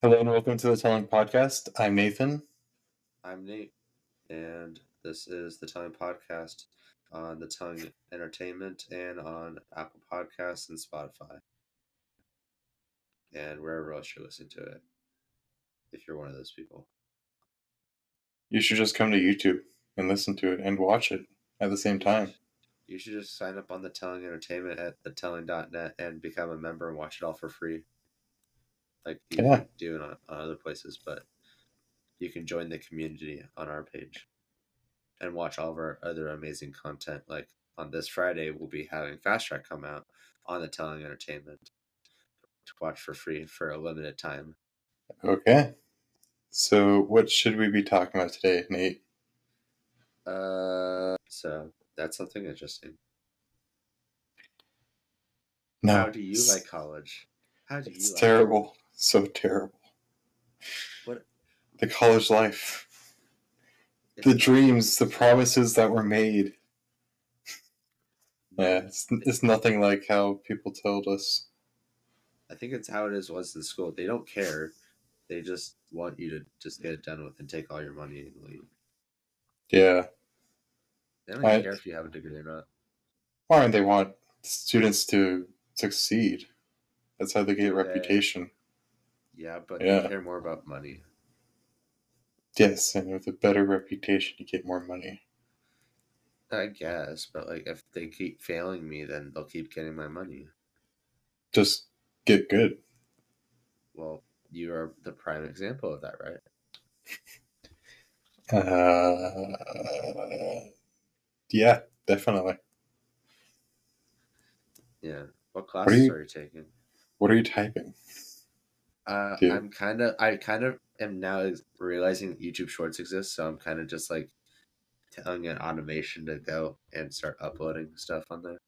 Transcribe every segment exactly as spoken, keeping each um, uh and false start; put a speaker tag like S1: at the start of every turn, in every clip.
S1: Hello and welcome to the Telling Podcast. I'm Nathan.
S2: I'm Nate, and this is the Telling Podcast on the Telling Entertainment and on Apple Podcasts and Spotify, and wherever else you're listening to it, if you're one of those people.
S1: You should just come to YouTube and listen to it and watch it at the same time.
S2: You should just sign up on the Telling Entertainment at the telling dot net and become a member and watch it all for free, like you
S1: Yeah.
S2: can do on, on other places, but you can join the community on our page and watch all of our other amazing content. Like on this Friday, we'll be having Fast Track come out on the Telling Entertainment to watch for free for a limited time.
S1: Okay. So what should we be talking about today, Nate?
S2: Uh, so that's something interesting.
S1: No.
S2: How do you like college? How do you
S1: It's
S2: like
S1: terrible.
S2: college?
S1: So terrible.
S2: What?
S1: The college life.
S2: It's
S1: The
S2: not-
S1: dreams, the promises that were made. Yeah, it's, it's nothing like how people told us.
S2: I think it's how it is was in school. They don't care. They just want you to just get it done with and take all your money and leave.
S1: Yeah.
S2: They don't even
S1: I-
S2: care if you have a degree or not.
S1: Or they want students to succeed. That's how they get
S2: Do they?
S1: reputation.
S2: Yeah, but
S1: Yeah.
S2: they care more about money.
S1: Yes, and with a better reputation, you get more money.
S2: I guess, but like if they keep failing me, then they'll keep getting my money.
S1: Just get good.
S2: Well, you are the prime example of that, right?
S1: Uh, yeah, definitely.
S2: Yeah. What classes
S1: you-
S2: are you taking?
S1: What are you typing?
S2: Uh,
S1: Dude.
S2: I'm kind of, I kind of am now realizing that YouTube Shorts exist, so I'm kind of just like telling an automation to go and start uploading stuff on there.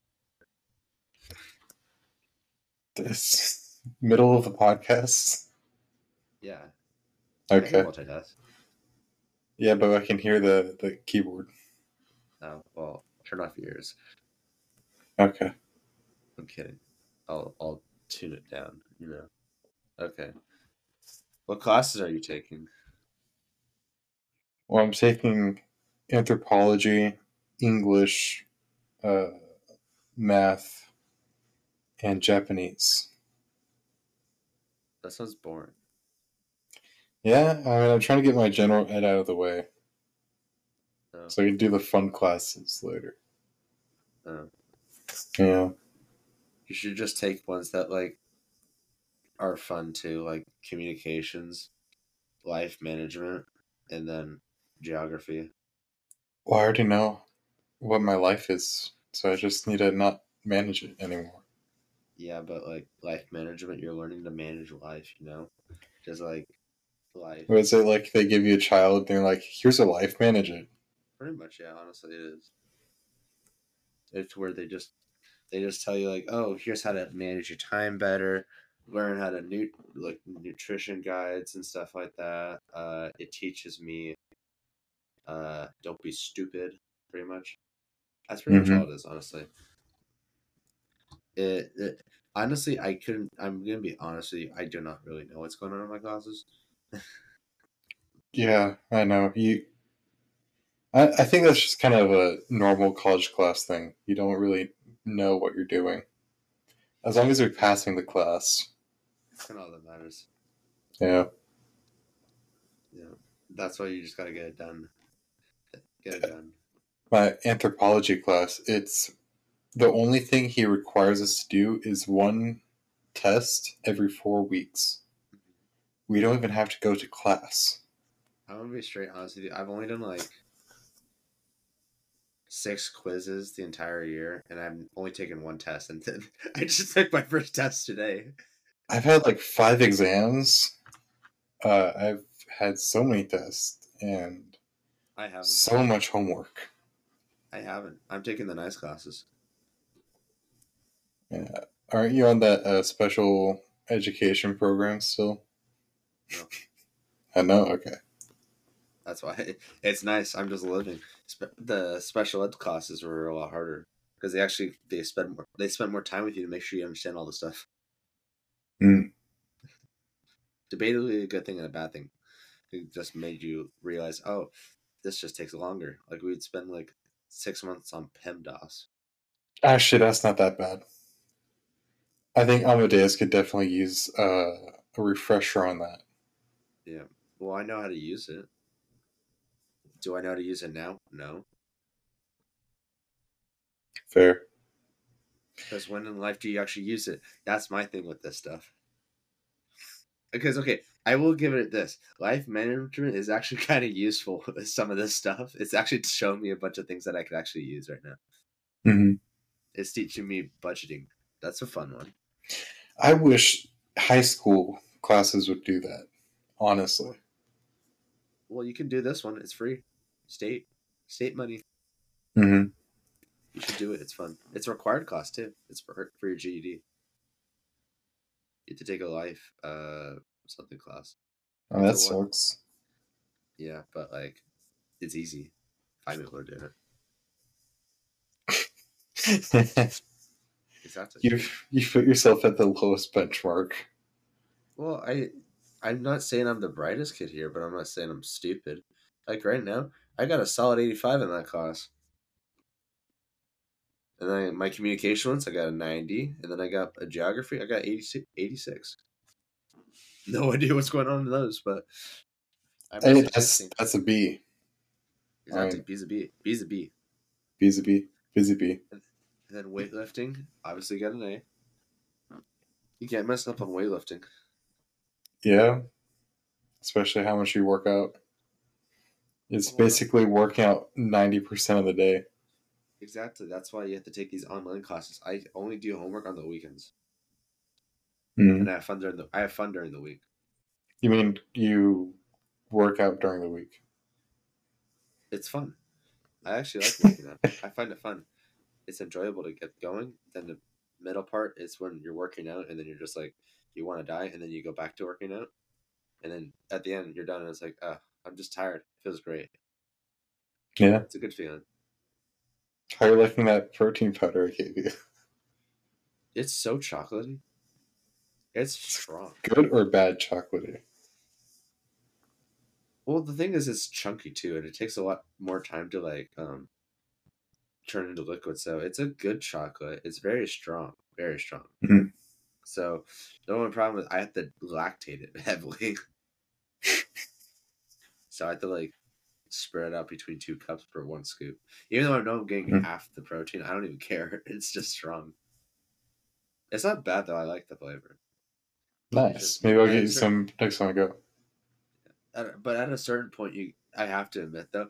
S1: This middle of the podcast?
S2: Yeah. I
S1: Okay.
S2: can multitask.
S1: Yeah, but I can hear the, the keyboard.
S2: Oh, well, turn off your ears.
S1: Okay.
S2: I'm kidding. I'll, I'll tune it down, you know. Okay. What classes are you taking?
S1: Well, I'm taking anthropology, English, uh, math, and Japanese.
S2: That sounds boring.
S1: Yeah, I mean, I'm trying to get my general ed out of the way.
S2: Oh.
S1: So I can do the fun classes later.
S2: Oh.
S1: Yeah.
S2: You should just take ones that like are fun too, like communications, life management, and then geography.
S1: Well, I already know what my life is, so I just need to not manage it anymore.
S2: Yeah, but like life management, you're learning to manage life, you know? Just like life.
S1: Or is it like they give you a child and they're like, here's a life, manage it?
S2: Pretty much, yeah, honestly it is. It's where they just they just tell you like, oh, here's how to manage your time better, learn how to nu- like nutrition guides and stuff like that. Uh, it teaches me uh, don't be stupid, pretty much. That's pretty
S1: Mm-hmm.
S2: much all it is, honestly. It, it honestly, I couldn't. I'm gonna be honest with you. I do not really know what's going on in my classes.
S1: Yeah, I know. You, I, I think that's just kind of a normal college class thing. You don't really know what you're doing. As long as you're passing the class.
S2: That's kind of all that matters.
S1: Yeah.
S2: Yeah, that's why you just gotta get it done. Get it done.
S1: My anthropology class, it's the only thing he requires us to do is one test every four weeks. We don't even have to go to class.
S2: I'm gonna be straight honest with you. I've only done like six quizzes the entire year, and I've only taken one test. And then I just took my first test today.
S1: I've had like five exams. Uh, I've had so many tests and
S2: I haven't.
S1: so much homework.
S2: I haven't. I'm taking the nice classes.
S1: Yeah. Aren't you on that uh, special education program still?
S2: No.
S1: I know. Okay.
S2: That's why it's nice. I'm just living. Spe- the special ed classes were a lot harder because they actually they spend more they spend more time with you to make sure you understand all the stuff.
S1: Mm.
S2: Debatably a good thing and a bad thing. It just made you realize, oh, this just takes longer. Like we'd spend like six months on PEMDAS.
S1: Actually, that's not that bad. I think Amadeus could definitely use uh, a refresher on that.
S2: Yeah. Well, I know how to use it. Do I know how to use it now? No.
S1: Fair.
S2: Because when in life do you actually use it? That's my thing with this stuff. Because okay, I will give it this. Life management is actually kind of useful with some of this stuff. It's actually showing me a bunch of things that I could actually use right now.
S1: Mm-hmm.
S2: It's teaching me budgeting. That's a fun one.
S1: I wish high school classes would do that, honestly.
S2: Well, you can do this one. It's free. State. State money.
S1: Mm-hmm.
S2: You should do it. It's fun. It's a required class too. It's for for your G E D. You have to take a life uh something class.
S1: Oh, that
S2: It's a one.
S1: sucks.
S2: Yeah, but like it's easy. Five people are doing it. Exactly.
S1: you you put yourself at the lowest benchmark.
S2: Well, I I'm not saying I'm the brightest kid here, but I'm not saying I'm stupid. Like right now, I got a solid eighty-five in that class. And then my communication ones, I got a ninety. And then I got a geography, I got eighty-six. No idea what's going on in those, but I'm
S1: Hey,
S2: just
S1: that's
S2: existing.
S1: that's a B.
S2: Exactly.
S1: Right.
S2: B's a B. B's a B.
S1: B's a B. B's a B.
S2: And then weightlifting, obviously got an A. You can't mess up on weightlifting.
S1: Yeah. Especially how much you work out. It's
S2: Well, no.
S1: basically working out ninety percent of the day.
S2: Exactly. That's why you have to take these online classes. I only do homework on the weekends.
S1: Mm.
S2: And I have fun during the I have fun during the week.
S1: You mean you work out during the week?
S2: It's fun. I actually like working out. I find it fun. It's enjoyable to get going. Then the middle part is when you're working out and then you're just like you want to die and then you go back to working out. And then at the end you're done and it's like, oh, I'm just tired. It feels great.
S1: Yeah.
S2: It's a good feeling.
S1: How are you liking that protein powder I gave you?
S2: It's so chocolatey. It's strong.
S1: Good or bad chocolatey?
S2: Well, the thing is, it's chunky too, and it takes a lot more time to like um turn into liquid. So it's a good chocolate. It's very strong, very strong.
S1: Mm-hmm.
S2: So the only problem is I have to lactate it heavily. So I have to like spread it out between two cups per one scoop. Even though I know I'm getting
S1: Mm-hmm.
S2: half the protein, I don't even care. It's just strong. It's not bad though. I like the flavor.
S1: Nice.
S2: Just,
S1: Maybe I'll
S2: at
S1: get
S2: a
S1: you
S2: certain,
S1: some next time I go.
S2: at, but at a certain point, you I have to admit though,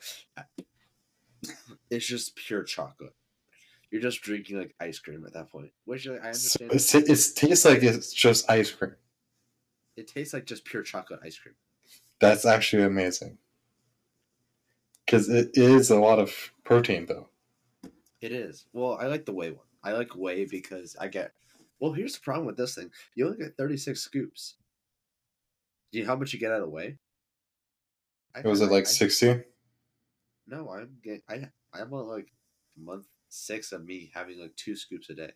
S2: it's just pure chocolate. You're just drinking like ice cream at that point, which I
S1: So
S2: understand.
S1: it's, it tastes like it's just ice cream.
S2: It tastes like just pure chocolate ice cream.
S1: That's actually amazing. Because it is a lot of protein, though.
S2: It is. Well, I like the whey one. I like whey because I get. Well, here's the problem with this thing. You only get thirty-six scoops. Do you know how much you get out of whey? I,
S1: Was it
S2: I,
S1: like
S2: I,
S1: sixty?
S2: No, I'm getting. I I'm on like month six of me having like two scoops a day.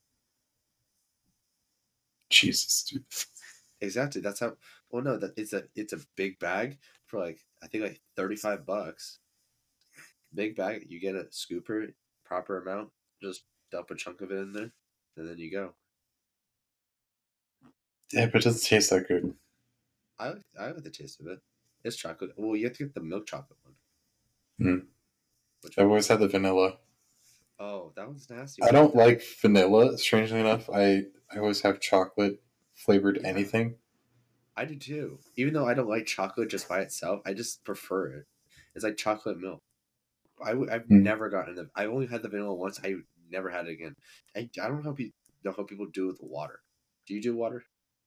S1: Jesus, dude.
S2: Exactly. That's how. Well, no, that it's a it's a big bag for like I think like thirty-five bucks. Big bag. You get a scooper, proper amount. Just dump a chunk of it in there, and then you go.
S1: Yeah, but it doesn't taste that good.
S2: I like I like the taste of it. It's chocolate. Well, you have to get the milk chocolate one.
S1: Mm.
S2: Which
S1: I've
S2: one?
S1: always had the vanilla.
S2: Oh, that one's nasty.
S1: I don't like vanilla, strangely enough. I, I always have chocolate flavored
S2: Yeah.
S1: anything.
S2: I do too. Even though I don't like chocolate just by itself, I just prefer it. It's like chocolate milk. I, I've
S1: Mm.
S2: never gotten the. I only had the vanilla once. I never had it again. I, I don't know how, pe- know how people do with water. Do you do water?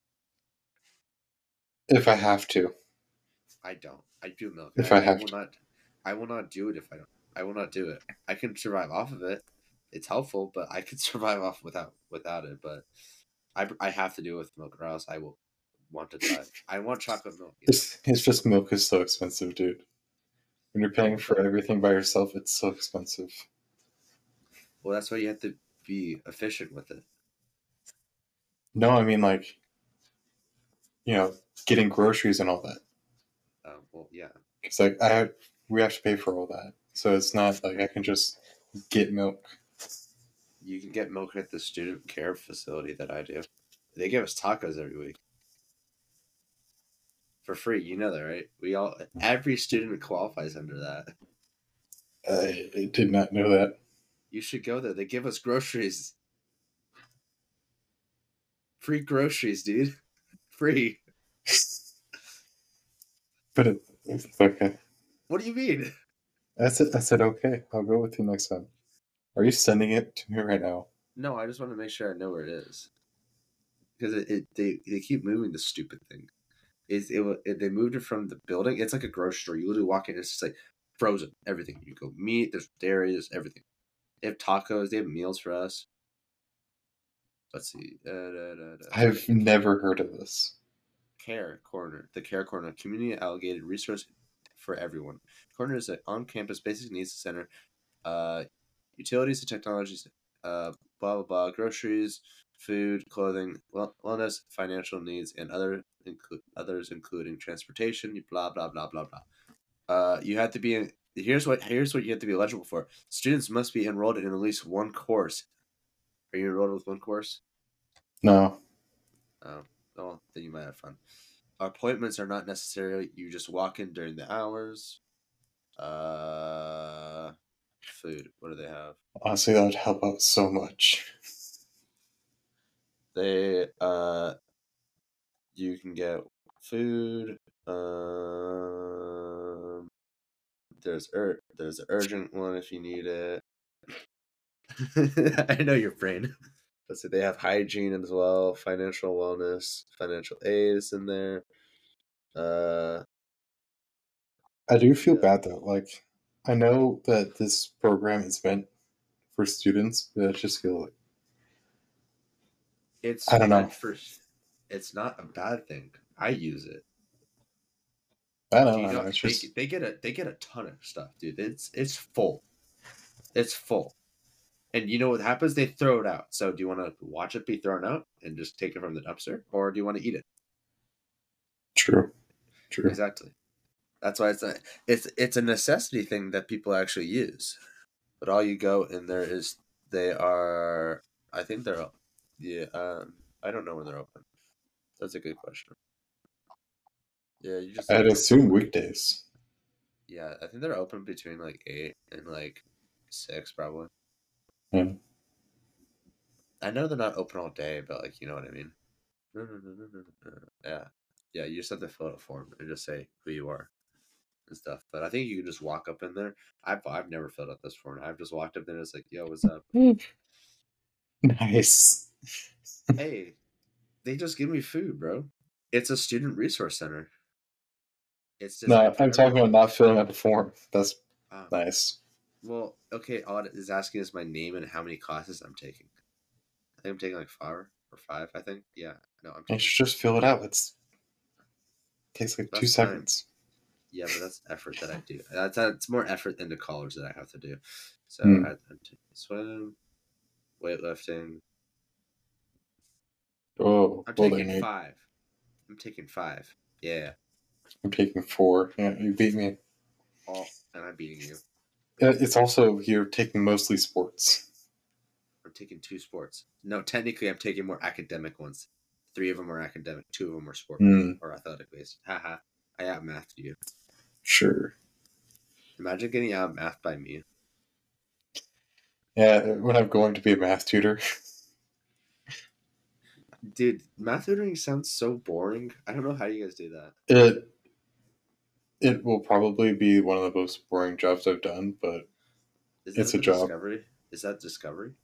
S1: If I have to.
S2: I don't. I do milk.
S1: If
S2: I,
S1: I
S2: I
S1: have
S2: will
S1: to.
S2: not. I will not do it if I don't. I will not do it. I can survive off of it. It's helpful, but I could survive off without without it. But I, I have to do it with milk, or else I will want to die. I want chocolate milk.
S1: It's, it's just milk is so expensive, dude. When you're paying for everything by yourself, it's so expensive.
S2: Well, that's why you have to be efficient with it.
S1: No, I mean, like, you know, getting groceries and all that.
S2: Uh, well, yeah.
S1: It's like I have, we have to pay for all that, so it's not like I can just get milk.
S2: You can get milk at the student care facility that I do. They give us tacos every week for free. You know that, right? We all every student qualifies under that.
S1: I, I did not know that.
S2: You should go there. They give us groceries. Free groceries, dude. Free.
S1: But it, it's okay.
S2: What do you mean?
S1: I said, I said, okay, I'll go with you next time. Are you sending it to me right now?
S2: No, I just want to make sure I know where it is. Because it, it they, they keep moving the stupid thing. Is it, it they moved it from the building? It's like a grocery store. You literally walk in, it's just like frozen everything. You go meat, there's dairy, there's everything. They have tacos. They have meals for us. Let's see. Uh, da, da, da.
S1: I've never heard of this.
S2: Care Corner, the Care Corner, community allocated resource for everyone. Corner is an on-campus basic needs center. Uh, utilities and technologies. Uh, blah blah blah. Groceries, food, clothing, well, wellness, financial needs, and other include others including transportation. Blah blah blah blah blah. Uh, you have to be in. Here's what here's what you have to be eligible for. Students must be enrolled in at least one course. Are you enrolled with one course?
S1: No.
S2: Oh, oh, then you might have fun. Appointments are not necessary. You just walk in during the hours. Uh, food. What do they have?
S1: Honestly, that would help out so much.
S2: They uh, you can get food. Um, there's ur- there's an urgent one if you need it. I know your brain. Let's see, they have hygiene as well, financial wellness, financial aid is in there. Uh,
S1: I do feel
S2: yeah.
S1: bad though. Like, I know that this program is meant for students, but I just feel like
S2: It's
S1: I don't know.
S2: meant for. It's not a bad thing. I use it.
S1: I
S2: Do
S1: know.
S2: you
S1: I
S2: know
S1: know. It's
S2: they
S1: just
S2: they get a they get a ton of stuff, dude. It's it's full. It's full. And you know what happens? They throw it out. So do you want to watch it be thrown out and just take it from the dumpster, or do you want to eat it?
S1: true. True.
S2: Exactly. That's why it's a it's it's a necessity thing that people actually use. But all you go in there is they are. I think they're. Yeah. Um. I don't know when they're open. That's a good question. Yeah. You just
S1: I'd
S2: look up
S1: assume
S2: for.
S1: weekdays.
S2: Yeah, I think they're open between like eight and like six, probably.
S1: Yeah.
S2: I know they're not open all day, but like you know what I mean. No, no, no, no, no, no. Yeah, yeah. You just have to fill out a form and just say who you are and stuff. But I think you can just walk up in there. I've I've never filled out this form. I've just walked up there and it's like, yo, what's up?
S1: Nice.
S2: Hey, they just give me food, bro. It's a student resource center. It's
S1: No,
S2: designed for
S1: I'm talking
S2: everyone.
S1: about not filling out the form. That's
S2: Um,
S1: nice.
S2: well, okay. All it is asking is my name and how many classes I'm taking. I think I'm taking like five or five. I think. Yeah. No, I'm
S1: You
S2: taking
S1: should just fill it out. It's it takes like two
S2: less time.
S1: seconds.
S2: Yeah, but that's effort that I do. That's that's more effort than the college that I have to do. So
S1: Hmm.
S2: I, I'm taking swim, weightlifting.
S1: Oh,
S2: I'm
S1: well
S2: taking
S1: then
S2: five. I'm taking five. Yeah.
S1: I'm taking four. Yeah, you beat me.
S2: Oh, and I'm beating you.
S1: Uh, It's also you're taking mostly sports.
S2: I'm taking two sports. No, technically, I'm taking more academic ones. Three of them are academic. Two of them are sport
S1: Hmm.
S2: or athletic based. Haha. I out mathed you.
S1: Sure.
S2: Imagine getting out math by me.
S1: Yeah, when I'm going to be a math tutor.
S2: Dude, math tutoring sounds so boring. I don't know how you guys do that.
S1: It it will probably be one of the most boring jobs I've done, but
S2: Is
S1: it's
S2: that
S1: a
S2: the
S1: job.
S2: Discovery? Is that Discovery?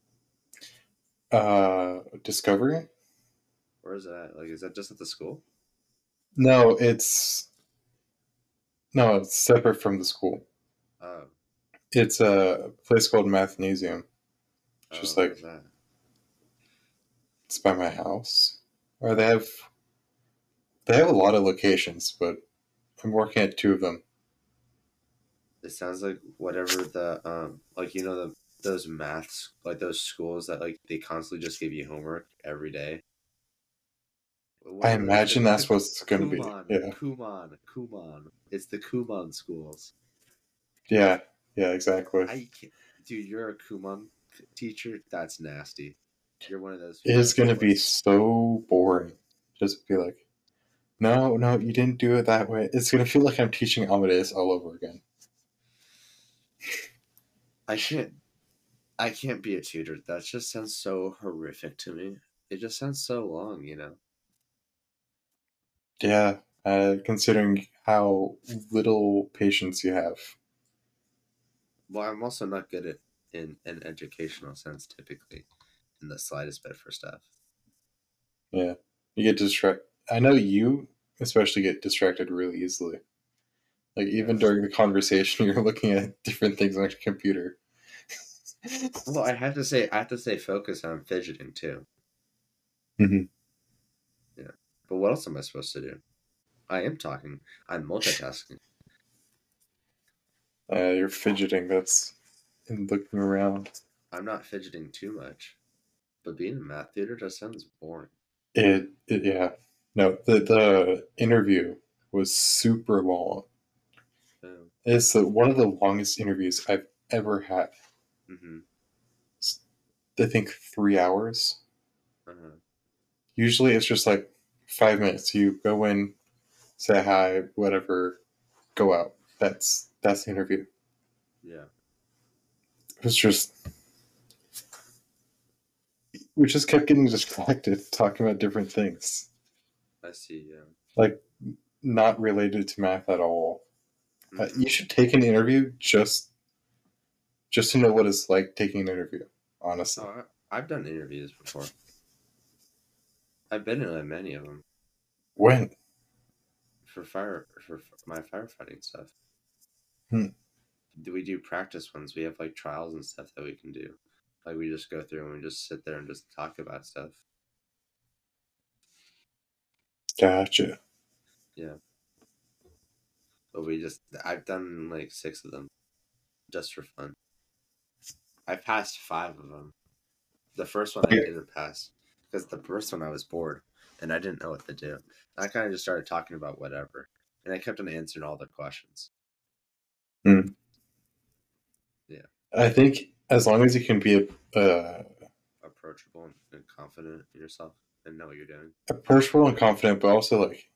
S1: Uh, Discovery?
S2: Or is that like is that just at the school?
S1: No, it's no, it's separate from the school.
S2: Oh,
S1: It's a place called Mathnasium. It's just
S2: oh,
S1: like
S2: where's that?
S1: it's by my house. Or they have they have a lot of locations, but I'm working at two of them.
S2: It sounds like whatever the um like you know the those maths like those schools that like they constantly just give you homework every day. What
S1: I
S2: are the
S1: imagine
S2: the
S1: that's what's going to be.
S2: Kumon,
S1: Yeah.
S2: Kumon, Kumon? It's the Kumon schools.
S1: Yeah. Yeah, exactly.
S2: I can't, dude. You're a Kumon teacher. That's nasty. You're one of those
S1: It
S2: people
S1: is
S2: that's
S1: going
S2: the
S1: to be
S2: worst.
S1: so boring. Just be like, no, no, you didn't do it that way. It's going to feel like I'm teaching Amadeus all over again.
S2: I can't. I can't be a tutor. That just sounds so horrific to me. It just sounds so long, you know.
S1: Yeah, uh, considering how little patience you have.
S2: Well, I'm also not good at in an educational sense typically in the slightest bit for stuff.
S1: Yeah, you get distracted. I know you especially get distracted really easily. Like even
S2: Yeah.
S1: during the conversation, you're looking at different things on your computer.
S2: Well, I have to say, I have to stay focused on fidgeting too.
S1: hmm
S2: Yeah. But what else am I supposed to do? I am talking. I'm multitasking.
S1: Uh, you're fidgeting. That's and looking around.
S2: I'm not fidgeting too much. But being in math theater just sounds boring.
S1: It, it yeah. No, the the interview was super long.
S2: Um,
S1: It's the, one of the longest interviews I've ever had.
S2: mm-hmm.
S1: It's, I think three hours.
S2: Uh-huh.
S1: Usually it's just like five minutes. You go in, say hi, whatever, go out. That's that's the interview.
S2: Yeah.
S1: It was just we just kept getting distracted talking about different things.
S2: I see. Yeah.
S1: Like not related to math at all. Uh,
S2: Mm-hmm.
S1: you should take an interview just just to know what it's like taking an interview, honestly.
S2: Oh, I, I've done interviews before. I've been in like, many of them
S1: When?
S2: for fire for my firefighting stuff.
S1: Hmm.
S2: Do we do practice ones? We have like trials and stuff that we can do. Like we just go through and we just sit there and just talk about stuff.
S1: Gotcha.
S2: Yeah. But we just I've done like six of them just for fun. I passed five of them. The first one I
S1: Like,
S2: didn't pass because the first one I was bored and I didn't know what to do. I kind of just started talking about whatever, and I kept on answering all their questions.
S1: hmm.
S2: Yeah.
S1: I think as long as you can be uh,
S2: Approachable and confident in yourself and know what you're doing.
S1: approachable and confident, but also like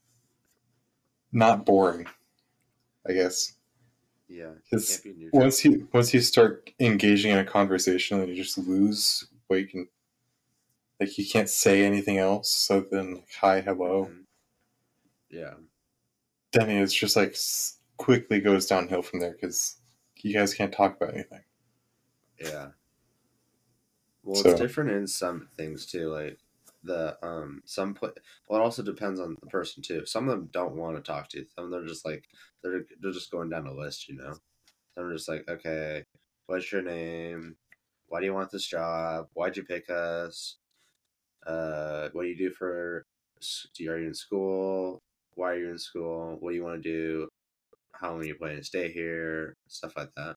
S1: not boring, I guess.
S2: Yeah. You
S1: Because
S2: can't be neutral.
S1: once you once you start engaging in a conversation, then you just lose what you can. Like you can't say anything else. So then, like, hi, hello.
S2: Mm-hmm. Yeah.
S1: Then it's just like quickly goes downhill from there because you guys can't talk about anything.
S2: Yeah. Well, it's
S1: So
S2: different in some things too. Like the um some pla well, it also depends on the person too. Some of them don't want to talk to you. Some of them are just like they're they're just going down a list, you know. Some are just like, okay, what's your name? Why do you want this job? Why'd you pick us? Uh, what do you do for? Do you are you in school? Why are you in school? What do you want to do? How long are you planning to stay here? Stuff like that.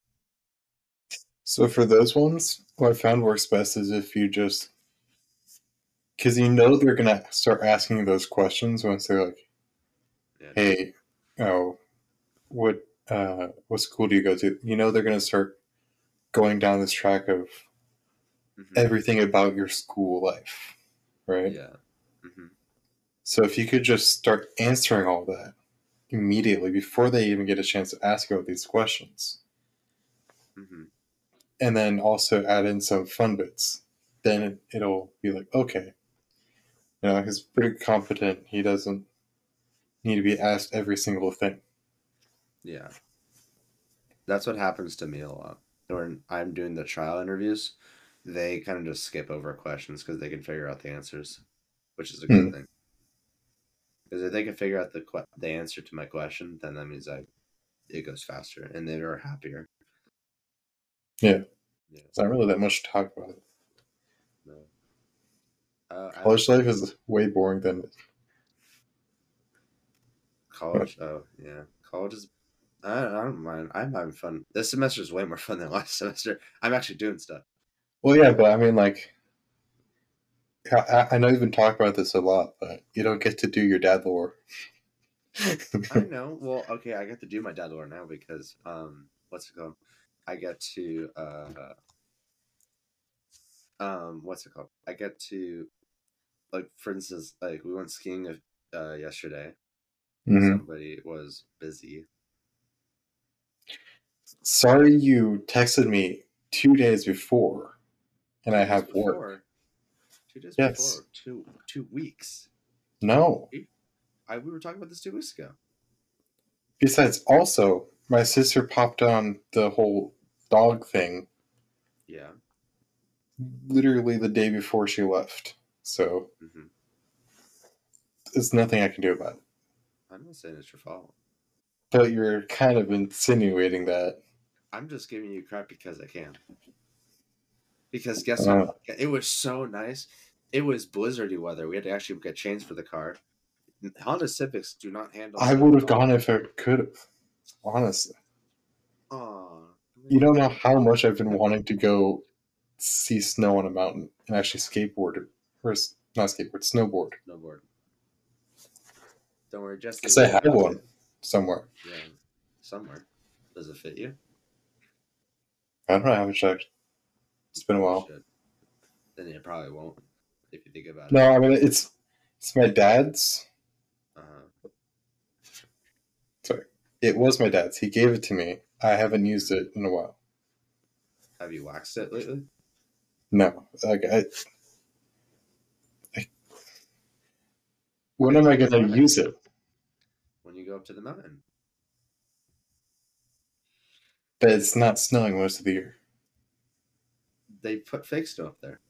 S1: so for those ones, what I found works best is if you just because you know they're gonna start asking those questions once they're like,
S2: Yeah.
S1: "Hey, oh, what uh, what school do you go to?" You know they're gonna start going down this track of
S2: Mm-hmm.
S1: everything about your school life, right?
S2: Yeah. Mm-hmm.
S1: So if you could just start answering all that immediately before they even get a chance to ask you these questions,
S2: Mm-hmm.
S1: and then also add in some fun bits, then it'll be like, okay, you know, he's pretty competent. He doesn't need to be asked every single thing.
S2: Yeah. That's what happens to me a lot. When I'm doing the trial interviews, they kind of just skip over questions because they can figure out the answers, which is a good
S1: Hmm.
S2: thing. Because if they can figure out the que- the answer to my question, then that means like it goes faster and they are happier.
S1: Yeah,
S2: Yeah.
S1: it's not really that much to talk about.
S2: No. Uh, I
S1: College life is way boring than.
S2: college. Oh yeah, college is. I, I don't mind. I'm having fun. This semester is way more fun than last semester. I'm actually doing stuff.
S1: Well, yeah, but I mean, like, I, I know you've been talking about this a lot, but you don't get to do your dad lore.
S2: I know. Well, okay, I get to do my dad lore now because um, what's it called? I get to uh, um, what's it called? I get to like, for instance, like we went skiing uh yesterday.
S1: hmm
S2: Somebody was busy.
S1: Sorry, you texted me two days before, and
S2: Two
S1: I
S2: days
S1: have work.
S2: before. Two days
S1: Yes.
S2: before. Two two weeks.
S1: No.
S2: I we were talking about this two weeks ago.
S1: Besides, also, my sister popped on the whole dog thing
S2: Yeah.
S1: literally the day before she left. So
S2: Mm-hmm.
S1: there's nothing I can do about it.
S2: I'm not saying it's your fault.
S1: But you're kind of insinuating that.
S2: I'm just giving you crap because I can. Because guess
S1: Uh,
S2: what? It was so nice. It was blizzardy weather. We had to actually get chains for the car. Honda Civics do not handle
S1: I
S2: snow
S1: would
S2: at
S1: have
S2: all.
S1: gone if I could have. Honestly.
S2: Oh,
S1: You don't know how much I've been wanting to go see snow on a mountain and actually skateboard. Or s- not skateboard, snowboard.
S2: snowboard. Don't worry, Jesse
S1: Because I
S2: will
S1: have
S2: allow
S1: one
S2: it.
S1: somewhere.
S2: Yeah, somewhere. Does it fit you?
S1: I don't know, I haven't checked. It's been a
S2: Probably
S1: while.
S2: should. Then it probably won't if you think about
S1: No,
S2: it.
S1: I mean, it's it's my dad's.
S2: Uh-huh.
S1: Sorry. It was my dad's. He gave it to me. I haven't used it in a while.
S2: Have you waxed it lately?
S1: No. Like, I, I, when am I going to use it?
S2: When you go up to the mountain.
S1: But it's not snowing most of the year.
S2: They put fake snow up there.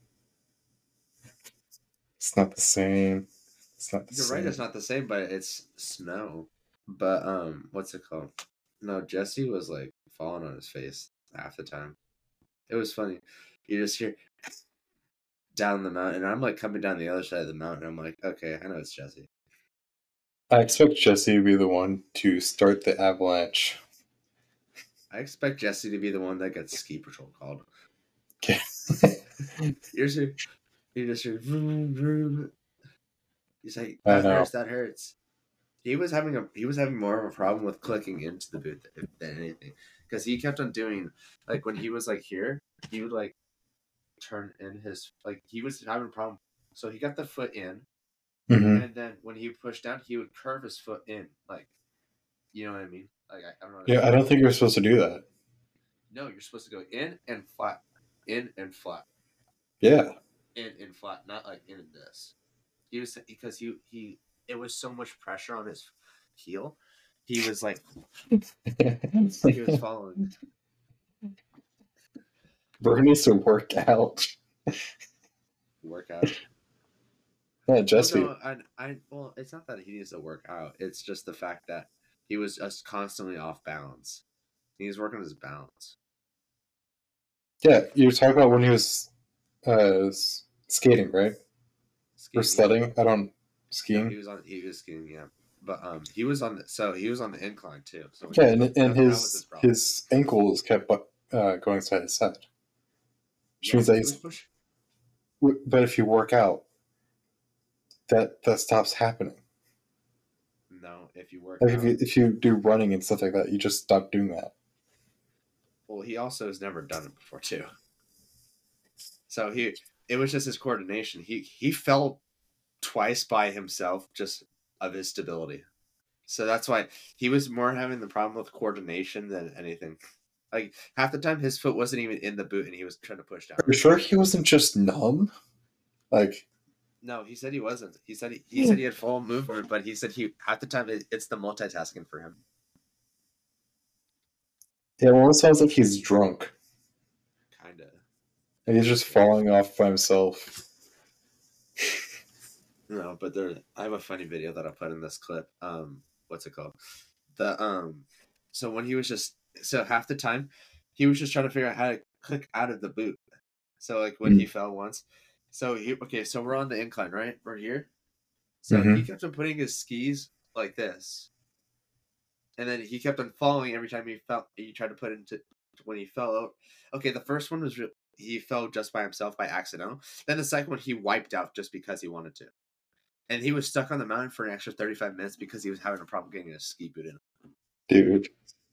S1: It's not the same. It's not the
S2: You're
S1: same.
S2: right, it's not the same, but it's snow. But um, what's it called? No, Jesse was like falling on his face half the time. It was funny. You just hear down the mountain, and I'm like coming down the other side of the mountain. I'm like, okay, I know it's Jesse.
S1: I expect Jesse to be the one to start the avalanche.
S2: I expect Jesse to be the one that gets ski patrol called.
S1: Okay.
S2: You're just, you just hear vroom, vroom. He's like,
S1: I
S2: that
S1: know.
S2: hurts, that hurts. He was having a he was having more of a problem with clicking into the booth than anything, because he kept on doing, like, when he was like here, he would like turn in his, like, he was having a problem. So he got the foot in,
S1: hmm
S2: and then when he pushed down, he would curve his foot in, like, you know what I mean? Like, I, I don't know.
S1: Yeah, I don't think you're supposed to do that.
S2: No, you're supposed to go in and flat, in and flat,
S1: Yeah.
S2: in and flat, not like in and this. He was because he he it was so much pressure on his heel. He was like he was following.
S1: Bro needs to work out.
S2: Workout.
S1: Yeah, Jesse.
S2: Well, no, I, I, well, it's not that he needs to work out. It's just the fact that he was just constantly off balance. He was working his balance.
S1: Yeah, you were talking about when he was uh, skating, right?
S2: Skiing,
S1: Or sledding? I don't skiing.
S2: No, he was on. He was skiing, yeah. But um, he was on. The, so he was on the incline too. So
S1: Yeah, and, and
S2: that,
S1: his
S2: that was his problem.
S1: his ankles kept uh, going side to side. Which
S2: Yeah,
S1: means that
S2: he
S1: he's,
S2: was push-
S1: but if you work out, that that stops happening.
S2: No, if you work
S1: Like
S2: out.
S1: if you if you do running and stuff like that, you just stop doing that.
S2: Well, he also has never done it before too. So he, it was just his coordination. He he fell twice by himself, just of his stability. So that's why he was more having the problem with coordination than anything. Like, half the time, his foot wasn't even in the boot, and he was trying to push down.
S1: Are you sure he wasn't just numb? Like,
S2: no, he said he wasn't. He said he, he said he had full movement, but he said he half the time it, it's the multitasking for him.
S1: it almost sounds like he's drunk.
S2: Kinda.
S1: And he's just falling off by himself.
S2: No, but there. I have a funny video that I put in this clip. Um, what's it called? The um. So when he was just so half the time, he was just trying to figure out how to click out of the boot. So like when mm. he fell once, so he okay. So we're on the incline, right? We're here. So mm-hmm. he kept on putting his skis like this, and then he kept on falling every time he fell. He tried to put it into when he fell out. Okay, the first one was re- he fell just by himself by accident. Then the second one he wiped out just because he wanted to, and he was stuck on the mountain for an extra thirty-five minutes because he was having a problem getting a ski boot in.
S1: Dude,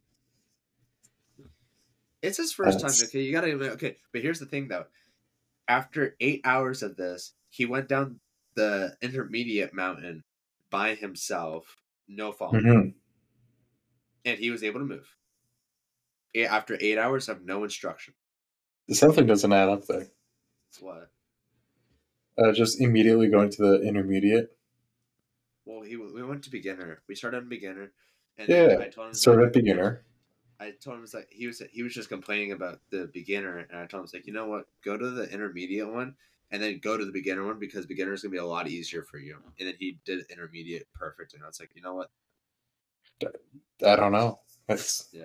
S2: It's his first time.
S1: that's
S2: Okay, you gotta okay. But here's the thing, though. After eight hours of this, he went down the intermediate mountain by himself, no falling,
S1: mhm.
S2: and he was able to move. Eh, After eight hours of no instruction.
S1: Something doesn't add up there.
S2: What?
S1: Uh, just immediately going to the intermediate.
S2: Well, he we went to beginner. We started on beginner, and
S1: Yeah,
S2: then I told him
S1: start
S2: like,
S1: at beginner.
S2: I told him it's like he was he was just complaining about the beginner, and I told him it's like, you know what, go to the intermediate one, and then go to the beginner one because beginner is gonna be a lot easier for you. And then he did intermediate perfect, and I was like, you know what,
S1: I don't know. It's
S2: yeah.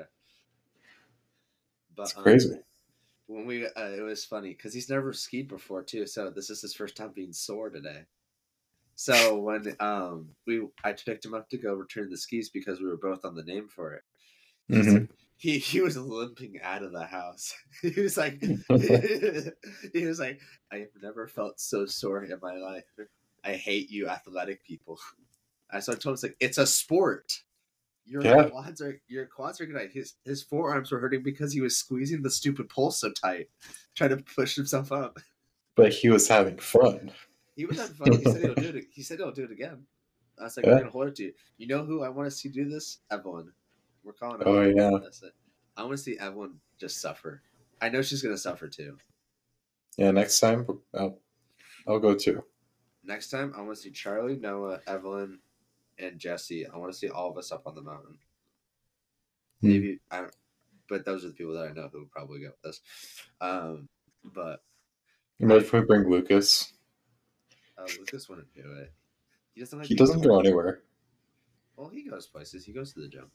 S1: it's
S2: But um,
S1: crazy.
S2: when we uh, it was funny because he's never skied before too, so this is his first time being sore today. So when um we I picked him up to go return the skis because we were both on the name for it. He
S1: hmm
S2: said he he was limping out of the house. He was like he was like, I have never felt so sore in my life. I hate you athletic people. I so I told him it's like it's a sport. Your
S1: Yeah,
S2: quads are your quads are gonna his his forearms were hurting because he was squeezing the stupid pole so tight, trying to push himself up.
S1: but he was having fun.
S2: He was having fun. He said he'll do it. He said he'll do it again. I was like, we're
S1: Yeah.
S2: gonna hold it to you. You know who I want to see do this? Evelyn. We're calling
S1: Oh
S2: Evelyn.
S1: yeah.
S2: That's it. I want to see Evelyn just suffer. I know she's gonna suffer too.
S1: Yeah. Next time, I'll, I'll go too.
S2: Next time, I want to see Charlie, Noah, Evelyn, and Jesse. I want to see all of us up on the mountain.
S1: Hmm.
S2: Maybe I, don't, but those are the people that I know who would probably go with us. Um, but
S1: What if we bring Lucas?
S2: uh, Lucas wouldn't do it. He doesn't like.
S1: He
S2: being
S1: doesn't
S2: cold.
S1: go anywhere.
S2: Well, he goes places. He goes to the gym.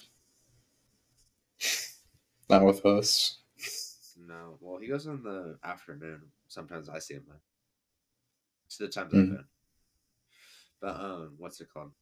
S1: Not with us.
S2: No, well, he goes in the afternoon. Sometimes I see him then. It's the times
S1: Hmm.
S2: I've been. But um, what's it called?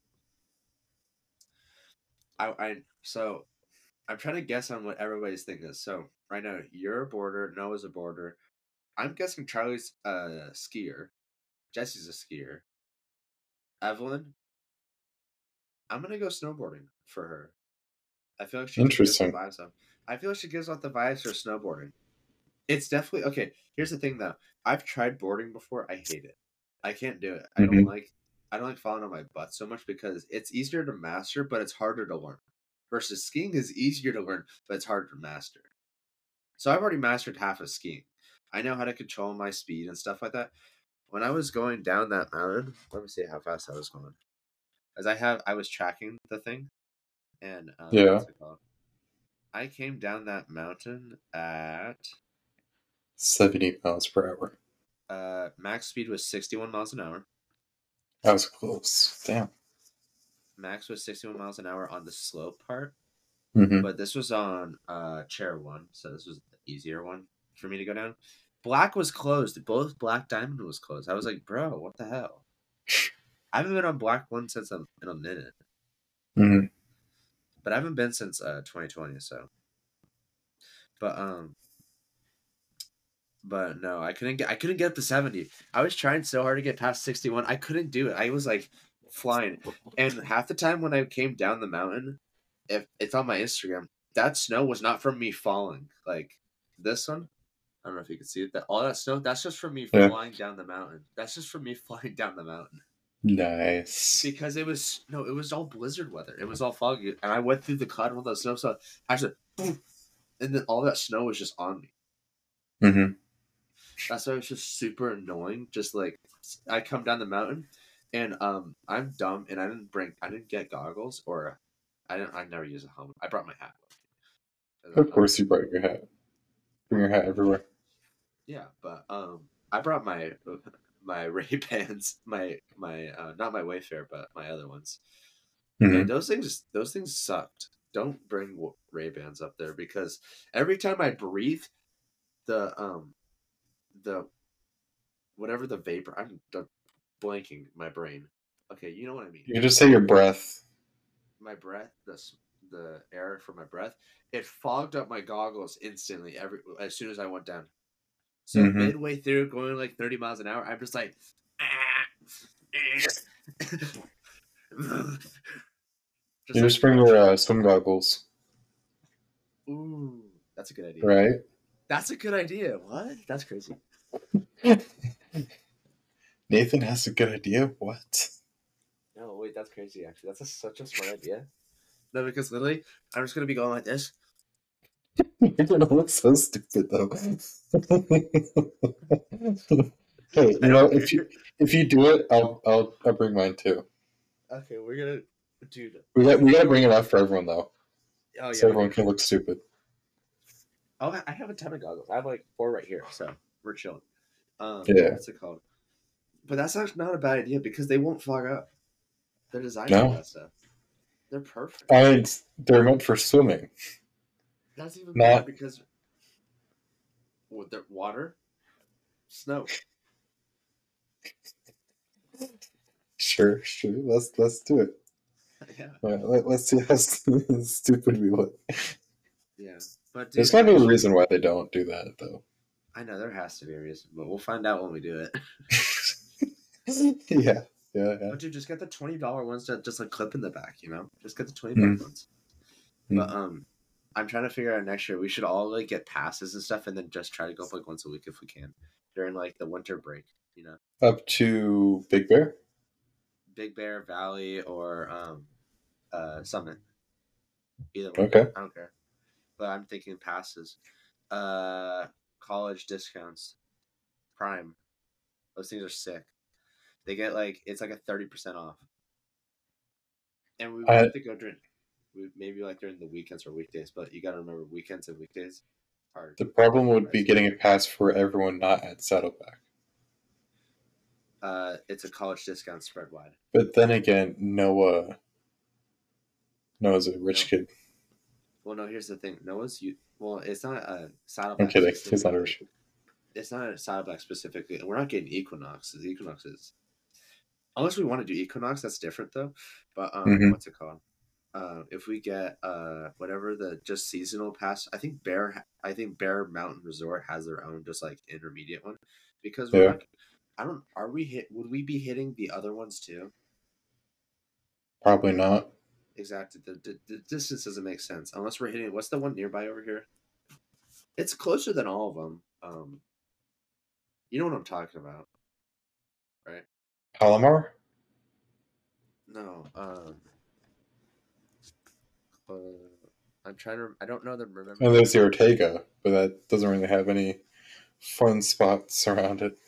S2: I I so I'm trying to guess on what everybody's thinking is. So right now, you're a boarder. Noah's a boarder. I'm guessing Charlie's a skier. Jesse's a skier. Evelyn, I'm gonna go snowboarding for her. I feel like she just gives the
S1: Interesting.
S2: vibes of. I feel like she gives off the vibes for snowboarding. It's definitely okay. Here's the thing, though. I've tried boarding before. I hate it. I can't do it. I don't
S1: hmm
S2: like. I don't like falling on my butt so much because it's easier to master, but it's harder to learn. Versus skiing is easier to learn, but it's harder to master. So I've already mastered half of skiing. I know how to control my speed and stuff like that. When I was going down that mountain, let me see how fast I was going. As I have, I was tracking the thing, and um,
S1: Yeah.
S2: what's it called? I came down that mountain at
S1: seventy miles per hour.
S2: uh, max speed was sixty-one miles an hour.
S1: That was close. Damn.
S2: Max was sixty-one miles an hour on the slope part,
S1: hmm
S2: but this was on uh, chair one, so this was the easier one for me to go down. Black was closed. Both Black Diamond was closed. I was like, bro, what the hell? I haven't been on Black one since I'm in a minute,
S1: hmm
S2: but I haven't been since uh, twenty twenty. So, but um, but no, I couldn't get. I couldn't get up to seventy. I was trying so hard to get past sixty-one. I couldn't do it. I was like flying, and half the time when I came down the mountain, if it's on my Instagram, that snow was not from me falling. Like this one, I don't know if you can see it. That all that snow, that's just from me
S1: Yeah.
S2: flying down the mountain. That's just from me flying down the mountain.
S1: Nice.
S2: Because it was no, it was all blizzard weather. It was all foggy, and I went through the cloud with the snow. So I said, boom, and then all that snow was just on me.
S1: hmm
S2: That's why it was just super annoying. Just like I come down the mountain, and um, I'm dumb, and I didn't bring, I didn't get goggles, or I didn't, I never use a helmet. I brought my hat with me.
S1: Of course, you brought your hat. Bring your hat everywhere.
S2: Yeah, but um, I brought my my Ray Bans, my my uh, not my Wayfair, but my other ones.
S1: hmm
S2: And those things, those things sucked. Don't bring Ray Bans up there because every time I breathe, the um, the whatever the vapor, I'm the blanking my brain. Okay, you know what I mean.
S1: You can just say your breath.
S2: My breath, the the air from my breath, it fogged up my goggles instantly. Every as soon as I went down. So
S1: Mm-hmm.
S2: midway through, going like thirty miles an hour, I'm just like, just
S1: You
S2: like,
S1: just bring your uh, swim goggles,
S2: ooh, that's a good idea.
S1: right?
S2: That's a good idea. What? That's crazy.
S1: Nathan has a good idea. What?
S2: No, wait, that's crazy. Actually, that's a, such a smart idea. No, because literally, I'm just gonna be going like this.
S1: You're gonna look so stupid though. Hey,
S2: I
S1: you know,
S2: don't
S1: if you
S2: care.
S1: if you do it, I'll I'll I'll bring mine too.
S2: Okay, we're gonna, dude.
S1: We got we gotta bring it up for everyone though,
S2: Oh yeah,
S1: so
S2: we
S1: everyone
S2: do.
S1: can look stupid.
S2: Oh, I have a ton of goggles. I have like four right here, so we're chilling. Um,
S1: Yeah.
S2: what's it called? But that's actually not a bad idea because they won't fog up. They're designed for
S1: No,
S2: that stuff. They're perfect.
S1: I mean, they're meant for swimming,
S2: That's even better
S1: not
S2: because with the water, snow.
S1: sure, sure. Let's let's do it.
S2: Yeah,
S1: Yeah, let, let's see how stupid we look.
S2: yeah. But
S1: There's
S2: dude,
S1: gotta be a
S2: actually,
S1: reason why they don't do that though.
S2: I know there has to be a reason, but we'll find out when we do it.
S1: Yeah, yeah, yeah.
S2: But dude, just get the twenty dollar ones that just like clip in the back. You know, just get the twenty buck
S1: Mm,
S2: ones. But
S1: mm.
S2: um, I'm trying to figure out next year. We should all like get passes and stuff, and then just try to go up like once a week if we can during like the winter break. You know,
S1: Up to Big Bear.
S2: Big Bear Valley or um, uh, Summit. Either one,
S1: Okay.
S2: I don't care. But I'm thinking passes, uh, college discounts, Prime. Those things are sick. They get like it's like a thirty percent off, and we would
S1: I
S2: have to go during, maybe like during the weekends or weekdays. But you got to remember weekends and weekdays are
S1: the problem
S2: different
S1: would be
S2: prices.
S1: getting a pass for everyone not at Saddleback.
S2: Uh, it's a college discount spread wide.
S1: But then again, Noah Noah's a
S2: No,
S1: rich kid.
S2: well, no. Here's the thing. Noah's you. Well, it's not a
S1: I'm
S2: Saddleback
S1: kidding. He's not a
S2: specifically.
S1: rich kid.
S2: It's not a Saddleback specifically, and we're not getting Equinox. The Equinox is unless we want to do Equinox. That's different though. But um,
S1: Mm-hmm.
S2: what's it called? Uh, if we get uh whatever the just seasonal pass, I think Bear, I think Bear Mountain Resort has their own just like intermediate one, because we're
S1: Yeah.
S2: not. I don't. Are we hit? Would we be hitting the other ones too?
S1: Probably not.
S2: Exactly. The, the, the distance doesn't make sense unless we're hitting. What's the one nearby over here? It's closer than all of them. Um, you know what I'm talking about, right?
S1: Palomar?
S2: No. Um, uh, I'm trying to. I don't know the remember
S1: And
S2: the
S1: there's the
S2: name.
S1: Ortega, but that doesn't really have any fun spots around it.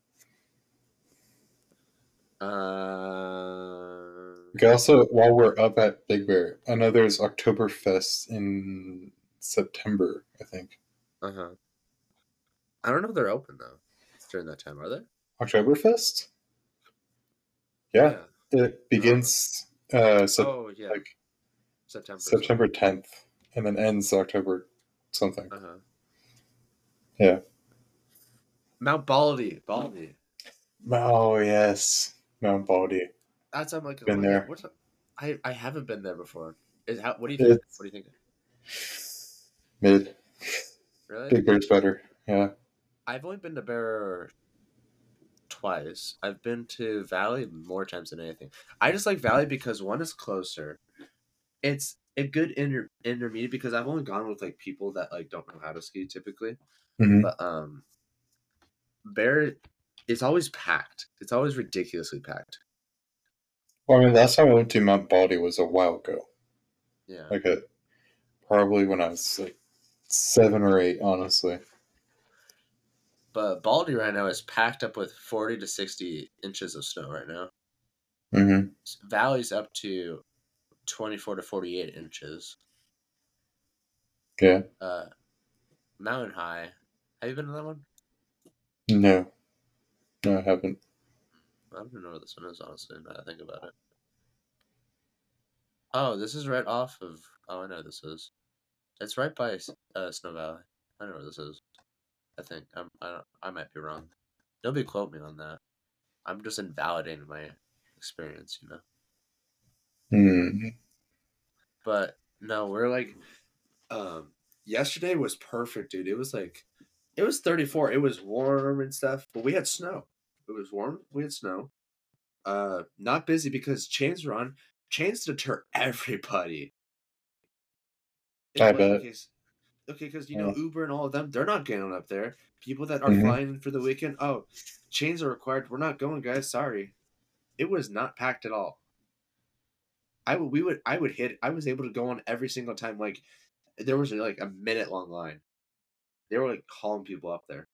S2: Uh,
S1: Okay, also, while we're up at Big Bear, I know there's Oktoberfest in September, I think.
S2: uh huh. I don't know if they're open though during that time. Are they?
S1: Oktoberfest? Yeah.
S2: Yeah.
S1: It
S2: Uh,
S1: begins uh, sep-
S2: oh yeah,
S1: like
S2: September
S1: September
S2: something.
S1: tenth and then ends October something.
S2: Uh huh.
S1: Yeah.
S2: Mount Baldy, Baldy.
S1: Oh, yes. Mount Baldy.
S2: That's I'm like, oh
S1: Been
S2: my god,
S1: there.
S2: what's? I I haven't been there before. Is how? What do you think? What
S1: It's
S2: do you think?
S1: mid.
S2: Really?
S1: Big Bear's better. Yeah.
S2: I've only been to Bear twice. I've been to Valley more times than anything. I just like Valley because one is closer. It's a good inter- intermediate because I've only gone with like people that like don't know how to ski typically.
S1: Mm-hmm.
S2: But um, Bear, it's always packed. It's always ridiculously packed.
S1: Well, I mean, last time I went to Mount Baldy was a while ago.
S2: Yeah.
S1: Like, a, probably when I was like seven or eight, honestly.
S2: But Baldy right now is packed up with forty to sixty inches of snow right now.
S1: Mm-hmm.
S2: Valley's up to twenty-four to forty-eight inches.
S1: Yeah.
S2: Uh, Mountain High. Have you been to that one?
S1: No. No, I haven't.
S2: I don't even know where this one is, honestly, now that I think about it. Oh, this is right off of. Oh, I know this is. It's right by uh, Snow Valley. I know where this is. I think. I'm, I, don't, I might be wrong. Nobody quote me on that. I'm just invalidating my experience, you know?
S1: Mm-hmm.
S2: But no, we're like. Um, yesterday was perfect, dude. It was like. It was thirty-four. It was warm and stuff, but we had snow. It was warm. We had snow. Uh, not busy because chains were on. Chains deter everybody. It's
S1: I
S2: what
S1: bet.
S2: okay, okay, because you know
S1: Yeah.
S2: Uber and all of them, they're not getting up there. People that are
S1: Mhm.
S2: flying for the weekend, oh, chains are required. We're not going, guys. Sorry, it was not packed at all. I would, we would, I would hit. I was able to go on every single time. Like there was like a minute long line. They were like calling people up there.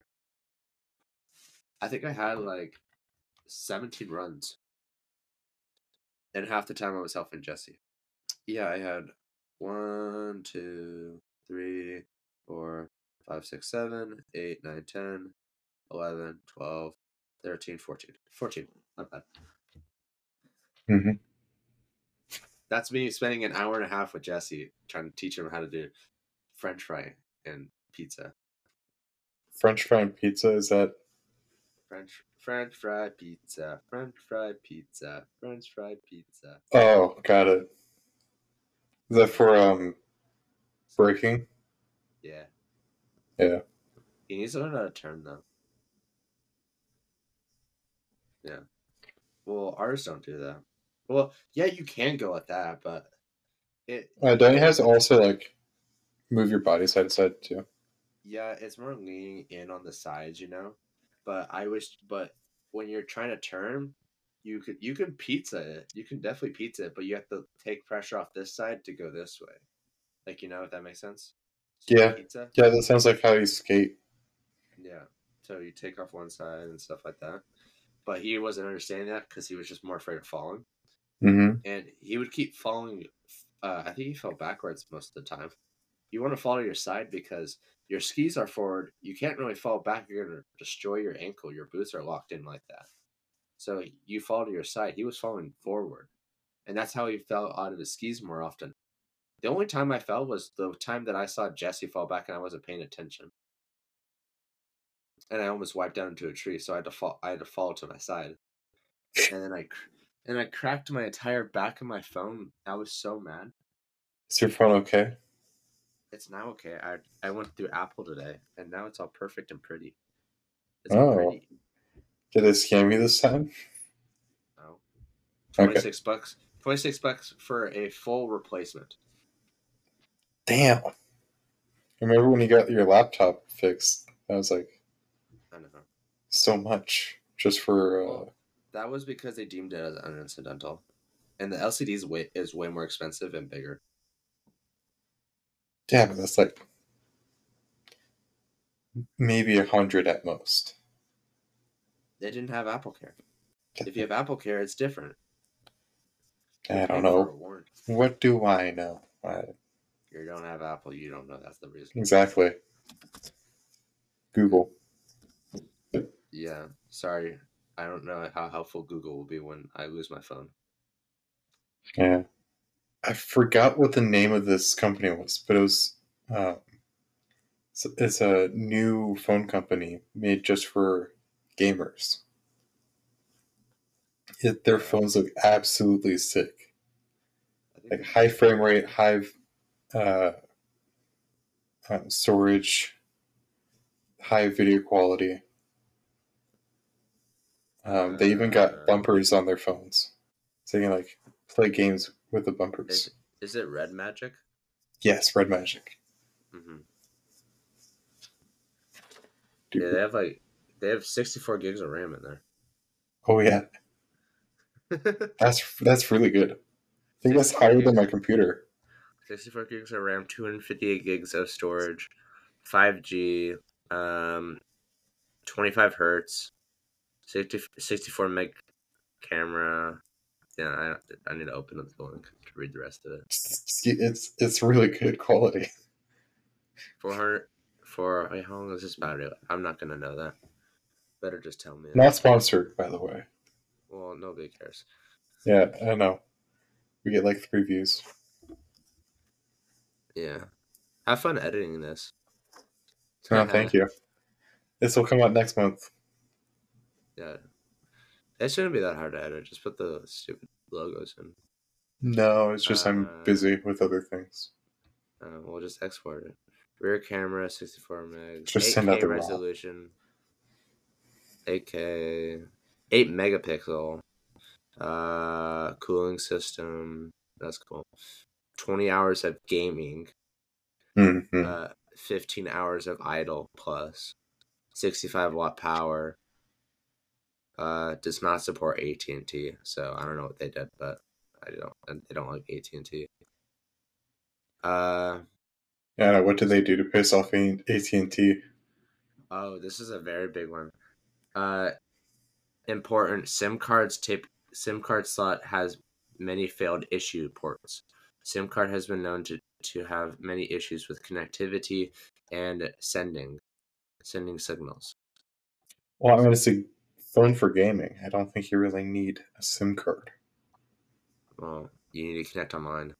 S2: I think I had like seventeen runs, and half the time I was helping Jesse. Yeah, I had one, two, three, four, five, six, seven, eight, nine, ten, eleven, twelve, thirteen, fourteen. fourteen. Not bad.
S1: Mhm.
S2: That's me spending an hour and a half with Jesse trying to teach him how to do French fry and pizza.
S1: French fry and pizza, is that?
S2: French French fry pizza. French fry pizza. French fry pizza.
S1: Oh, got it. Is that for um breaking?
S2: Yeah.
S1: Yeah.
S2: He needs to learn how to turn though. Yeah. Well, ours don't do that. Well, yeah, you can go at that, but it
S1: Uh, Danny
S2: it
S1: has
S2: would
S1: to also like move your body side to side too.
S2: yeah, it's more leaning in on the sides, you know. But I wish, but when you're trying to turn, you could you can pizza it. You can definitely pizza it, but you have to take pressure off this side to go this way. Like you know, if that makes sense. So you
S1: Yeah.
S2: pizza,
S1: Yeah, that sounds like how you skate.
S2: yeah. So you take off one side and stuff like that. But he wasn't understanding that because he was just more afraid of falling,
S1: Mm-hmm.
S2: and he would keep falling. Uh, I think he fell backwards most of the time. You want to fall to your side because your skis are forward. You can't really fall back. You're going to destroy your ankle. Your boots are locked in like that. So you fall to your side. He was falling forward. And that's how he fell out of his skis more often. The only time I fell was the time that I saw Jesse fall back and I wasn't paying attention. And I almost wiped down into a tree, so I had to fall. I had to fall to my side, and then I, and I cracked my entire back of my phone. I was so mad.
S1: Is your phone okay?
S2: It's now okay. I I went through Apple today, and now it's all perfect and pretty. It's all
S1: Oh.
S2: pretty.
S1: Did they scam you this time?
S2: No,
S1: Okay.
S2: twenty six bucks. Twenty six bucks for a full replacement.
S1: Damn. I remember when you got your laptop fixed? I was like,
S2: I don't know.
S1: so much just for. Uh...
S2: Well, that was because they deemed it as an incidental, and the L C D is way is way more expensive and bigger.
S1: Yeah, but that's like maybe a hundred at most.
S2: They didn't have Apple Care. If you have Apple Care, it's different.
S1: You're I don't know. What do I know? I...
S2: You don't have Apple. You don't know. That's the reason.
S1: Exactly. Google.
S2: Yeah. Sorry. I don't know how helpful Google will be when I lose my phone.
S1: Yeah. I forgot what the name of this company was, but it was. Um, it's, it's a new phone company made just for gamers. It, their phones look absolutely sick. Like high frame rate, high uh, uh, storage, high video quality. Um, they even got bumpers on their phones, so you can like play games with the bumpers.
S2: Is, is it Red Magic?
S1: Yes, Red Magic.
S2: Mm-hmm. Yeah, they have like they have sixty-four gigs of RAM in there.
S1: Oh yeah, that's that's really good. I think that's higher than my computer.
S2: sixty-four gigs of RAM, two hundred fifty-eight gigs of storage, five G, um, twenty-five hertz, sixty, sixty-four meg camera. Yeah, I, I need to open up the link to read the rest of it.
S1: It's it's, it's really good quality.
S2: four hundred for wait, how long is this battery? I'm not gonna know that. Better just tell me.
S1: Not sponsored, by the way.
S2: Well, nobody cares.
S1: Yeah, I know. We get like three views.
S2: Yeah. Have fun editing this.
S1: Oh, thank you. This will come out next month.
S2: Yeah. It shouldn't be that hard to edit. Just put the stupid logos in.
S1: No, it's just
S2: uh,
S1: I'm busy with other things.
S2: Uh, we'll just export it. Rear camera, sixty-four megs,
S1: Just
S2: eight
S1: send out
S2: K
S1: the RAW.
S2: resolution, eight K, eight megapixel, uh, cooling system. That's cool. twenty hours of gaming,
S1: Mm-hmm.
S2: uh, fifteen hours of idle plus, sixty-five watt power. Uh, does not support A T and T, so I don't know what they did, but I don't. And they don't like A T and T. Uh,
S1: Yeah, what did they do to piss off A T and T?
S2: oh, this is a very big one. Uh, important SIM cards tip. SIM card slot has many failed issue ports. SIM card has been known to, to have many issues with connectivity and sending sending signals.
S1: Well, I mean, it's a phone for gaming. I don't think you really need a SIM card.
S2: Well, you need to connect online.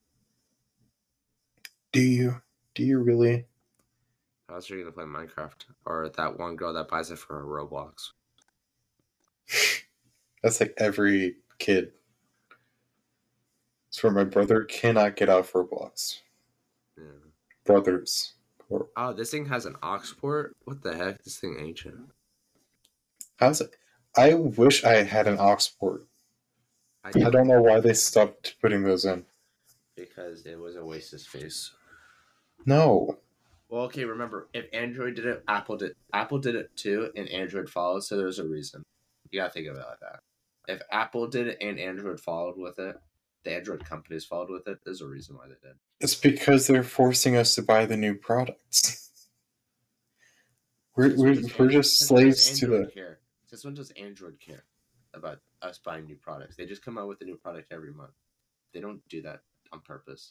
S1: Do you? Do you really?
S2: How else are you gonna play Minecraft? Or that one girl that buys it for her Roblox?
S1: That's like every kid. It's for my brother cannot get off Roblox.
S2: Yeah.
S1: Brothers. Poor.
S2: Oh, this thing has an aux port? What the heck? This thing ancient.
S1: How's it? I wish I had an aux port.
S2: I
S1: I
S2: don't,
S1: don't know why they stopped putting those in.
S2: because it was a waste of space.
S1: No.
S2: Well, okay, remember, if Android did it, Apple did Apple did it too, and Android followed, so there's a reason. You gotta think of it like that. If Apple did it and Android followed with it, the Android companies followed with it, there's a reason why they did.
S1: It's because they're forcing us to buy the new products. We're,
S2: Since when
S1: we're,
S2: does
S1: we're
S2: An-
S1: just
S2: since when does
S1: slaves to
S2: Android
S1: the.
S2: care? Since when does Android care about us buying new products? They just come out with a new product every month. They don't do that on purpose.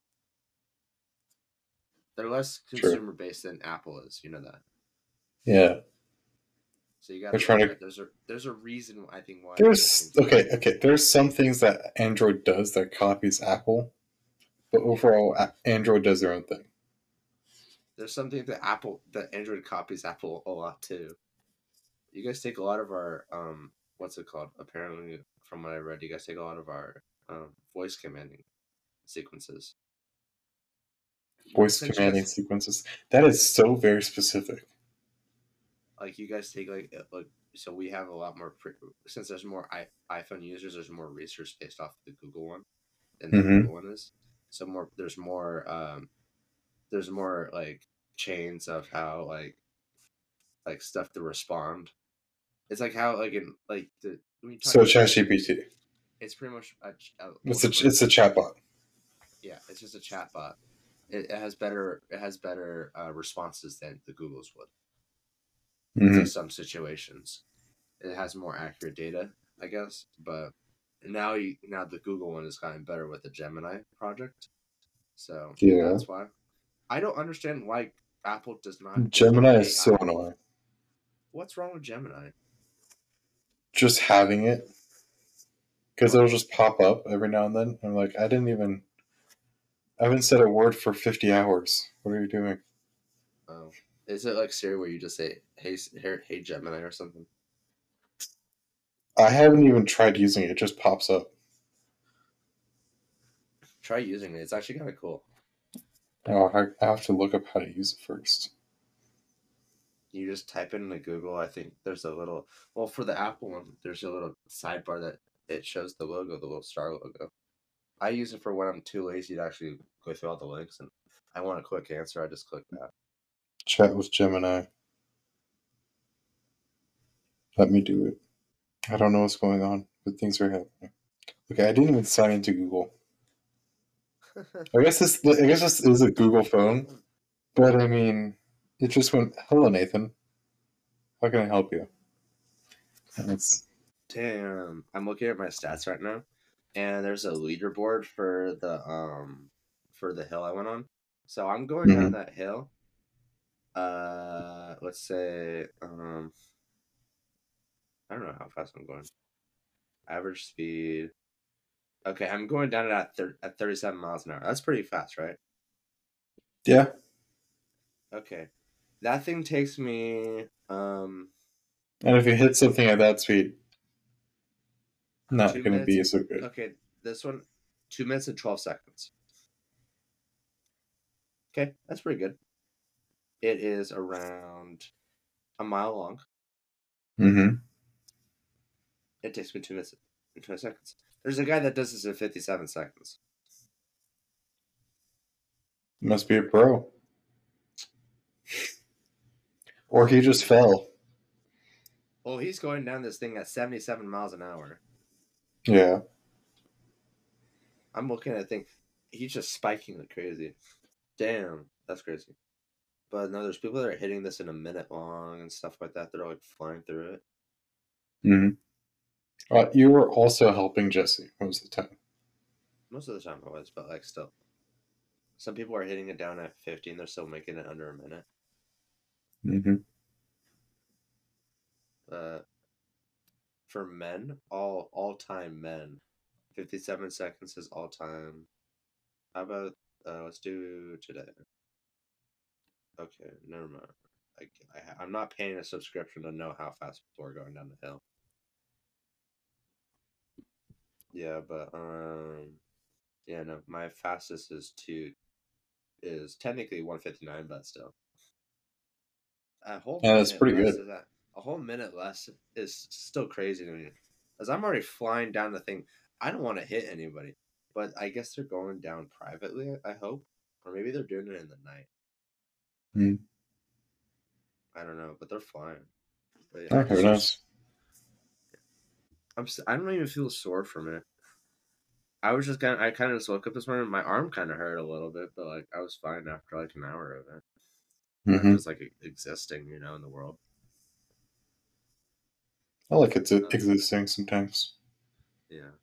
S2: They're less
S1: Sure.
S2: consumer based than Apple is. You know that.
S1: Yeah.
S2: So you got
S1: They're
S2: to
S1: trying to.
S2: There's a there's a reason I think why.
S1: There's okay, okay. There's some things that Android does that copies Apple, but overall, A- Android does their own thing.
S2: There's something that Apple that Android copies Apple a lot too. You guys take a lot of our um what's it called? Apparently, from what I read, you guys take a lot of our um, voice commanding sequences.
S1: Voice
S2: Since you
S1: commanding
S2: guys
S1: sequences. That is so very specific.
S2: like you guys take like uh, like so we have a lot more pre- since there's more I- iPhone users. There's more research based off the Google one than the
S1: Mm-hmm.
S2: Google one is. So more there's more um there's more like chains of how like like stuff to respond. It's like how like in like the when you talk
S1: So
S2: to Chat-
S1: ChatGPT.
S2: it's pretty much a, a
S1: It's
S2: older
S1: a it's a
S2: version.
S1: chatbot.
S2: Yeah, it's just a chatbot. It, it has better it has better uh, responses than the Googles would
S1: Mm-hmm.
S2: to some situations. It has more accurate data, I guess, but now you now the Google one has gotten better with the Gemini project. So
S1: Yeah.
S2: that's why. I don't understand why Apple does not
S1: Gemini
S2: develop
S1: is so
S2: A I.
S1: annoying.
S2: What's wrong with Gemini?
S1: Just having it, because it'll just pop up every now and then. I'm like, I didn't even. I haven't said a word for fifty hours. What are you doing?
S2: Oh, is it like Siri where you just say "Hey, hey, hey Gemini" or something?
S1: I haven't even tried using it. It just pops up.
S2: Try using it. It's actually kind of cool.
S1: Oh, I I have to look up how to use it first.
S2: You just type it into Google. I think there's a little. Well, for the Apple one, there's a little sidebar that it shows the logo, the little star logo. I use it for when I'm too lazy to actually go through all the links and I want a quick answer. I just click that.
S1: Chat with Gemini. Let me do it. I don't know what's going on, but things are happening. Okay, I didn't even sign into Google. I guess this. I guess this is a Google phone, but I mean, it just went. Hello, Nathan. How can I help you? And it's
S2: Damn, I'm looking at my stats right now, and there's a leaderboard for the um for the hill I went on. So I'm going
S1: Mhm.
S2: down that hill. Uh, let's say um, I don't know how fast I'm going. Average speed. Okay, I'm going down it at thir- at thirty-seven miles an hour. That's pretty fast, right?
S1: yeah.
S2: Okay, that thing takes me um
S1: And if you hit something at that speed, not
S2: two
S1: going to
S2: minutes.
S1: be so good.
S2: Okay, this one, two minutes and twelve seconds. Okay, that's pretty good. It is around a mile long.
S1: Mm-hmm.
S2: It takes me two minutes, twenty seconds. There's a guy that does this in fifty-seven seconds.
S1: Must be a pro. Or he just fell.
S2: Well, he's going down this thing at seventy-seven miles an hour.
S1: Yeah.
S2: I'm looking at the thing. He's just spiking like crazy. Damn, that's crazy. But no, there's people that are hitting this in a minute long and stuff like that. They're like flying through it.
S1: Mm-hmm. Uh, you were also helping Jesse most of the time.
S2: Most of the time I was, but like still. Some people are hitting it down at fifteen. They're still making it under a minute.
S1: Mm-hmm.
S2: Uh, for men, all all time men, fifty-seven seconds is all time. How about uh, let's do today? Okay, never mind. I, I I'm not paying a subscription to know how fast people are going down the hill. Yeah, but um, yeah, no, my fastest is two, is technically one fifty-nine, but still, a whole
S1: Yeah, that's
S2: minute
S1: pretty
S2: less
S1: good.
S2: is that. A whole minute less is still crazy to me, as I'm already flying down the thing. I don't want to hit anybody, but I guess they're going down privately. I hope, or maybe they're doing it in the night.
S1: Mm.
S2: I don't know, but they're flying. But yeah,
S1: Oh, who
S2: it's just
S1: knows?
S2: I'm. I don't even feel sore from it. I was just kind of, I kind of just woke up this morning. My arm kind of hurt a little bit, but like I was fine after like an hour of it. After
S1: Mm-hmm.
S2: just like existing, you know, in the world.
S1: I like it
S2: Uh,
S1: existing sometimes.
S2: yeah.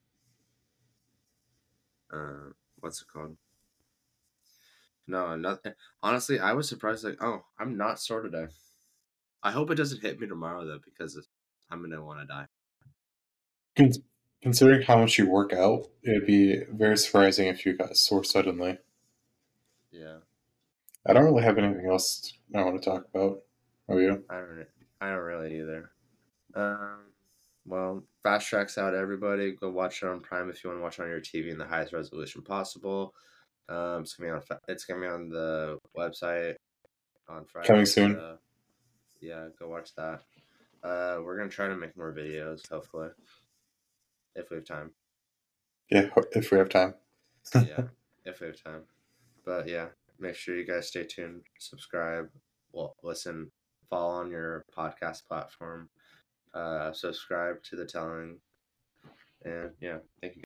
S2: Uh, what's it called? No, nothing. Honestly, I was surprised. Like, oh, I'm not sore today. I hope it doesn't hit me tomorrow though, because I'm gonna want to die.
S1: Con- Considering how much you work out, it'd be very surprising if you got sore suddenly.
S2: Yeah.
S1: I don't really have anything else I want to talk about. Oh, you?
S2: I don't. I don't really either. Um. Well, Fast Track's out. Everybody, go watch it on Prime if you want to watch it on your T V in the highest resolution possible. Um, it's gonna be on. It's gonna be on the website on
S1: Coming
S2: Friday.
S1: soon.
S2: So yeah, go watch that. Uh, we're gonna try to make more videos, hopefully, if we have time.
S1: Yeah, if we have time.
S2: Yeah, if we have time. But yeah, make sure you guys stay tuned, subscribe, well, listen, follow on your podcast platform, uh, subscribe to the Telling, and yeah, thank you.